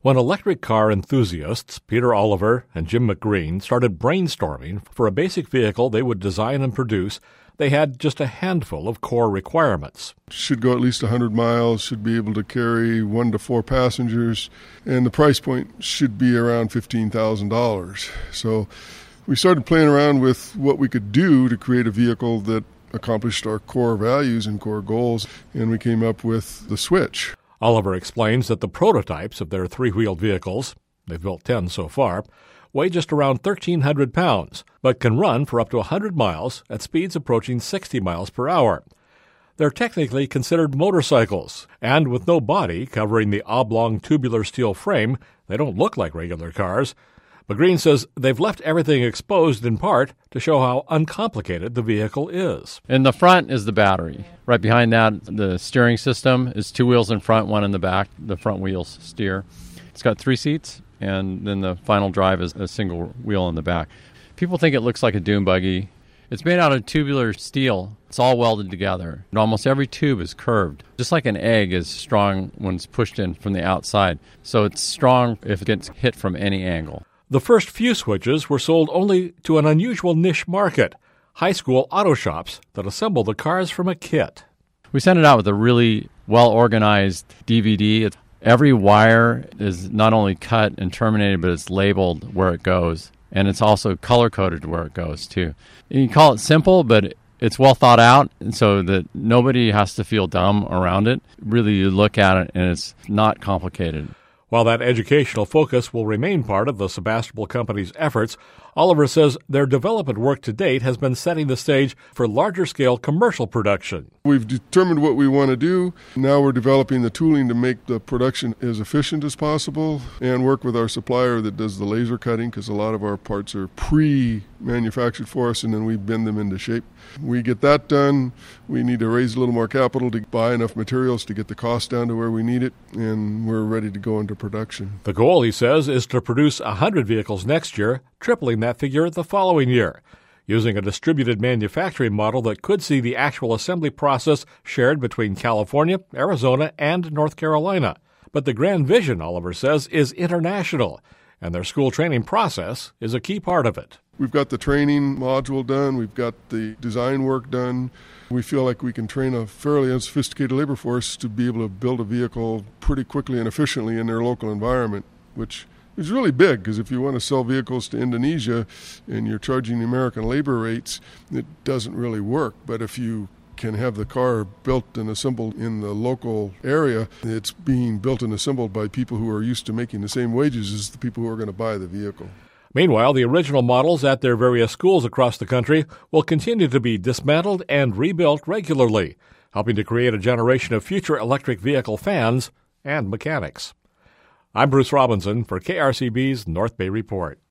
When electric car enthusiasts Peter Oliver and Jim McGreen started brainstorming for a basic vehicle they would design and produce, they had just a handful of core requirements. Should go at least 100 miles, should be able to carry 1 to 4 passengers, and the price point should be around $15,000. So we started playing around with what we could do to create a vehicle that accomplished our core values and core goals, and we came up with the Switch. Oliver explains that the prototypes of their three-wheeled vehicles, they've built 10 so far, weigh just around 1,300 pounds, but can run for up to 100 miles at speeds approaching 60 miles per hour. They're technically considered motorcycles, and with no body covering the oblong tubular steel frame, they don't look like regular cars. McGreen says they've left everything exposed in part to show how uncomplicated the vehicle is. In the front is the battery. Right behind that, the steering system is 2 wheels in front, 1 in the back. The front wheels steer. It's got 3 seats, and then the final drive is a single wheel in the back. People think it looks like a dune buggy. It's made out of tubular steel. It's all welded together. And almost every tube is curved. Just like an egg is strong when it's pushed in from the outside. So it's strong if it gets hit from any angle. The first few Switches were sold only to an unusual niche market, high school auto shops that assemble the cars from a kit. We sent it out with a really well-organized DVD. Every wire is not only cut and terminated, but it's labeled where it goes. And it's also color-coded where it goes, too. You can call it simple, but it's well thought out, and so that nobody has to feel dumb around it. Really, you look at it, and it's not complicated. While that educational focus will remain part of the Sebastopol Company's efforts, Oliver says their development work to date has been setting the stage for larger-scale commercial production. We've determined what we want to do. Now we're developing the tooling to make the production as efficient as possible and work with our supplier that does the laser cutting, because a lot of our parts are pre-manufactured for us, and then we bend them into shape. We get that done. We need to raise a little more capital to buy enough materials to get the cost down to where we need it, and we're ready to go into production. The goal, he says, is to produce 100 vehicles next year, tripling that figure the following year, using a distributed manufacturing model that could see the actual assembly process shared between California, Arizona, and North Carolina. But the grand vision, Oliver says, is international, and their school training process is a key part of it. We've got the training module done. We've got the design work done. We feel like we can train a fairly unsophisticated labor force to be able to build a vehicle pretty quickly and efficiently in their local environment, which is really big, because if you want to sell vehicles to Indonesia and you're charging the American labor rates, it doesn't really work. But if you can have the car built and assembled in the local area, it's being built and assembled by people who are used to making the same wages as the people who are going to buy the vehicle. Meanwhile, the original models at their various schools across the country will continue to be dismantled and rebuilt regularly, helping to create a generation of future electric vehicle fans and mechanics. I'm Bruce Robinson for KRCB's North Bay Report.